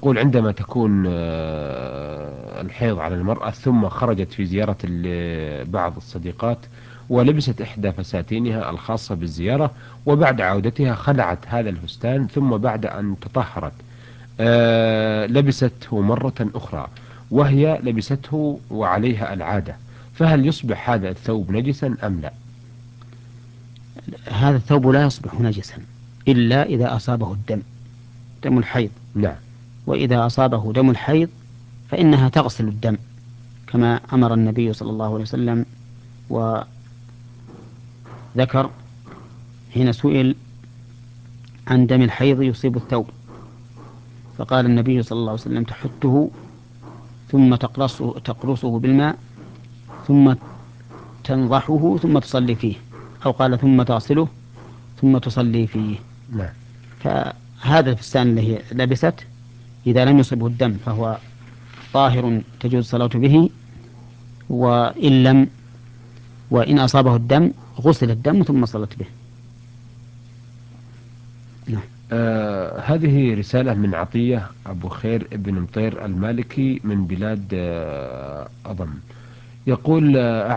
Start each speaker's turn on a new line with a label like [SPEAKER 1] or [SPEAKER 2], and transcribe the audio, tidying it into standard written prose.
[SPEAKER 1] يقول عندما تكون الحيض على المرأة ثم خرجت في زيارة بعض الصديقات ولبست إحدى فساتينها الخاصة بالزيارة، وبعد عودتها خلعت هذا الفستان، ثم بعد أن تطهرت لبسته مرة أخرى وهي لبسته وعليها العادة، فهل يصبح هذا الثوب نجسا أم لا؟
[SPEAKER 2] هذا الثوب لا يصبح نجسا إلا إذا أصابه الدم، دم الحيض.
[SPEAKER 1] نعم.
[SPEAKER 2] وإذا أصابه دم الحيض فإنها تغسل الدم كما أمر النبي صلى الله عليه وسلم. وذكر حين سئل عن دم الحيض يصيب الثوب، فقال النبي صلى الله عليه وسلم: تحته ثم تقرصه بالماء ثم تنضحه ثم تصلي فيه، أو قال ثم تغسله ثم تصلي فيه.
[SPEAKER 1] نعم.
[SPEAKER 2] فهذا الفستان الذي لبست إذا لم يصبه الدم فهو طاهر تجوز الصلاة به، وإن لم وإن أصابه الدم غسل الدم ثم صلت به. نعم.
[SPEAKER 1] هذه رسالة من عطية أبو خير ابن مطير المالكي من بلاد أظن. يقول